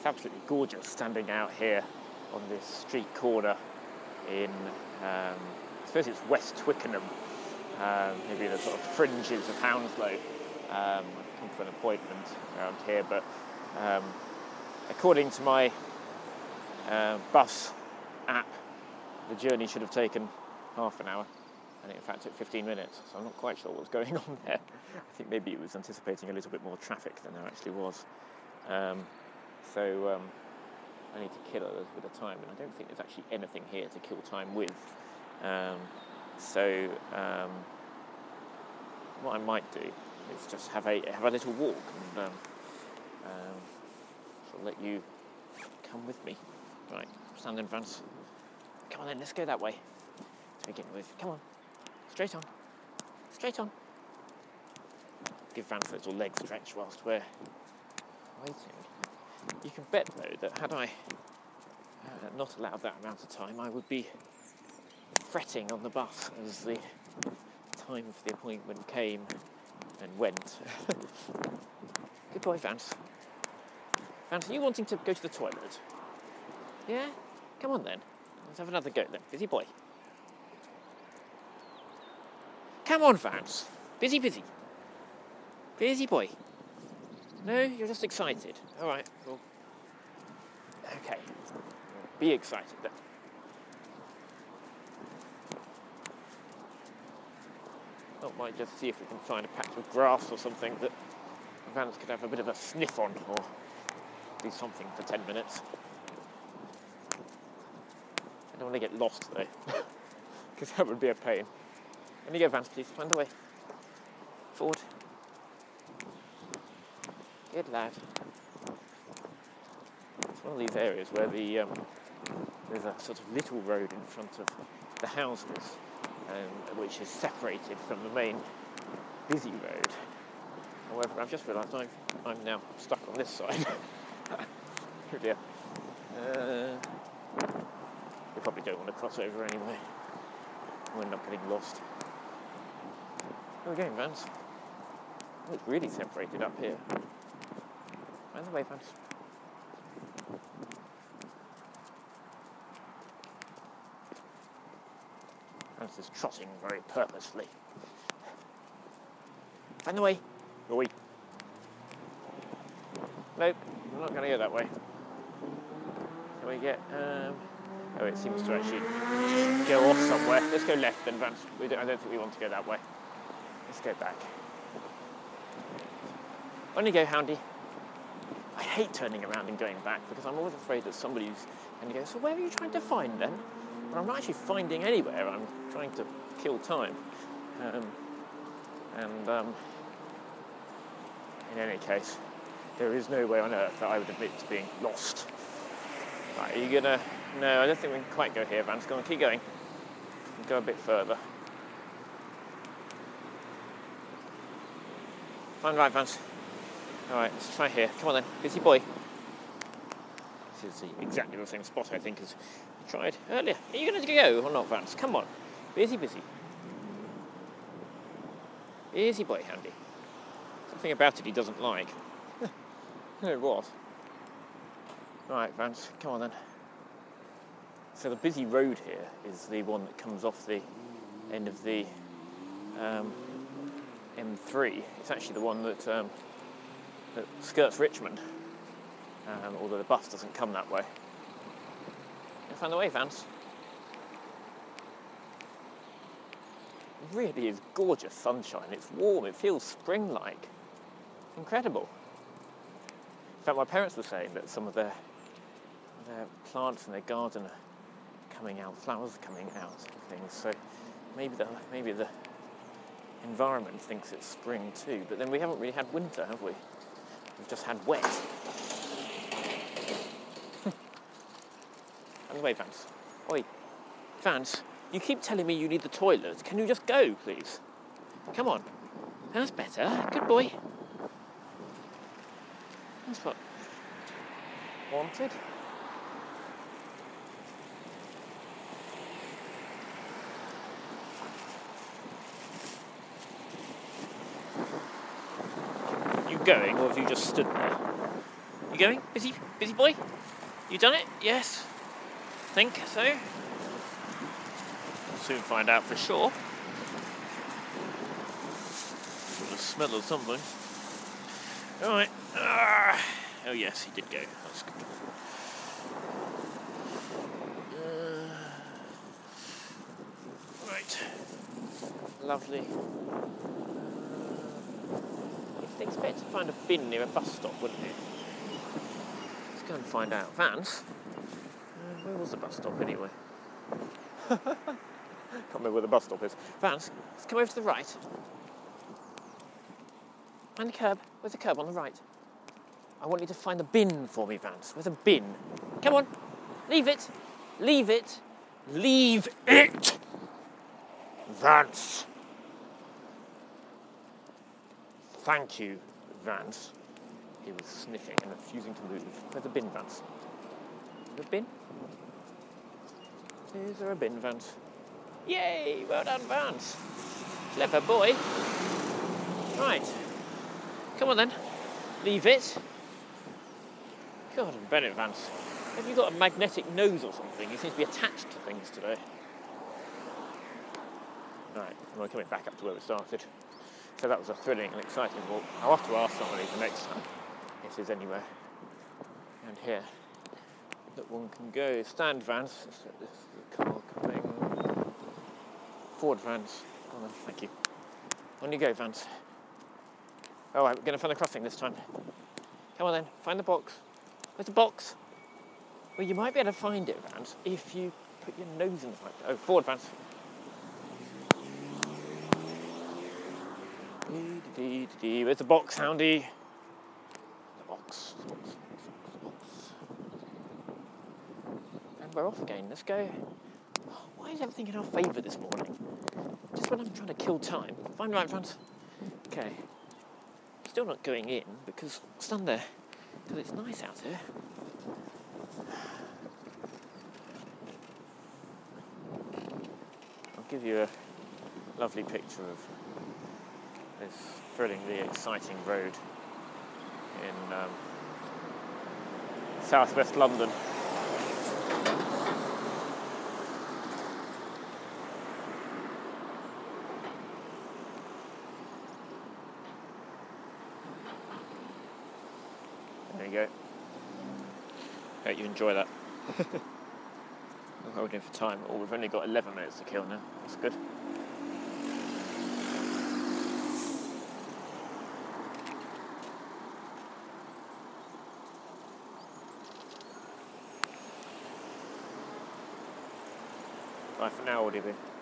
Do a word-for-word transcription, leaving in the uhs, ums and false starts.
absolutely gorgeous standing out here on this street corner in, um, I suppose it's West Twickenham, um, maybe the sort of fringes of Hounslow. Um, I've come for an appointment around here, but um, according to my uh, bus app, the journey should have taken half an hour, and it in fact took fifteen minutes, so I'm not quite sure what's going on there. I think maybe it was anticipating a little bit more traffic than there actually was. Um, so um, I need to kill a little bit of time, and I don't think there's actually anything here to kill time with. Um, so um, what I might do is just have a have a little walk, and um, um, I'll let you come with me. Right, stand in front. Come on then, let's go that way to begin with. Come on, straight on, straight on. Give Vance a little leg stretch whilst we're waiting. You can bet though that had I uh, not allowed that amount of time, I would be fretting on the bus as the time for the appointment came and went. Good boy, Vance. Vance, are you wanting to go to the toilet? Yeah? Come on then. Let's have another go then. Busy boy. Come on, Vance. Busy, busy. Busy boy. No, you're just excited. All right. Well, okay. Be excited then. I might just see if we can find a patch of grass or something that Vance could have a bit of a sniff on, or do something for ten minutes. I don't want to get lost though, because that would be a pain. Let me go, Vance, please. Find the way. Forward. Good lad. It's one of these areas where the um, there's a sort of little road in front of the houses, um, which is separated from the main busy road. However, I've just realised I'm, I'm now stuck on this side. Oh dear. Uh, we probably don't want to cross over anyway. We'll end up getting lost. Where are we going, Vance? Oh, it's really separated up here. Find the way, Vance. Vance is trotting very purposely. Find the way. Roy. Nope, I'm not going to go that way. Shall we get... Um, oh, it seems to actually go off somewhere. Let's go left then, Vance. We don't, I don't think we want to go that way. Let's go back. On you go, Houndy. I hate turning around and going back because I'm always afraid that somebody's going to go, so where are you trying to find then? But I'm not actually finding anywhere. I'm trying to kill time. Um, and um, in any case, there is no way on earth that I would admit to being lost. Right, are you gonna... No, I don't think we can quite go here, Vance. Go on, keep going. Go a bit further. Find right, Vance. Alright, let's try here. Come on then, busy boy. This is exactly the same spot, I think, as we tried earlier. Are you going to go or not, Vance? Come on. Busy, busy. Busy boy, Handy. Something about it he doesn't like. No, what? Right, Vance, come on then. So the busy road here is the one that comes off the end of the um, M three. It's actually the one that, um, that skirts Richmond, um, although the bus doesn't come that way. You find the way, Vance? It really is gorgeous sunshine. It's warm, it feels spring-like. Incredible. In fact, my parents were saying that some of their, their plants in their garden are coming out, flowers are coming out and things, so maybe the, maybe the environment thinks it's spring too, but then we haven't really had winter, have we? We've just had wet. And wait, Vance. Oi, Vance, you keep telling me you need the toilet. Can you just go, please? Come on. That's better. Good boy. That's what wanted. Are you going, or have you just stood there? You going? Busy? Busy boy? You done it? Yes. Think so? We'll soon find out for sure. Got a smell of something. Alright. Ah. Oh yes, he did go. That's good. Uh, right. Lovely. You'd expect to find a bin near a bus stop, wouldn't you? Let's go and find out. Vance? Uh, where was the bus stop anyway? Can't remember where the bus stop is. Vance, let's come over to the right. Find the curb. Where's the curb on the right? I want you to find the bin for me, Vance. Where's the bin? Come on. Leave it. Leave it. Leave it! Vance. Thank you, Vance. He was sniffing and refusing to move. Where's the bin, Vance? Is there a bin? Is there a bin, Vance? Yay! Well done, Vance. Clever boy. Right. Come on then. Leave it. God, and Bennett, Vance. Have you got a magnetic nose or something? You seem to be attached to things today. Right, we're coming back up to where we started. So that was a thrilling and exciting walk. I'll have to ask somebody the next time if there's anywhere around here that one can go. Stand, Vance. This is the car coming. Forward, Vance. Come on, thank you. On you go, Vance. All right, we're going to find the crossing this time. Come on then, find the box. Where's the box? Well, you might be able to find it, Vance, if you put your nose in the right. Oh, forward, Vance. Where's the box, Houndy? The box. The box. The box. And we're off again. Let's go. Oh, why is everything in our favour this morning? Just when I'm trying to kill time. Find the right, Vance. Okay. Still not going in because stand there because it's nice out here. I'll give you a lovely picture of this thrillingly exciting road in um, southwest London. There you go. Hope you enjoy that. We're holding for time. Oh, we've only got eleven minutes to kill now. That's good. Bye for now, audioboo.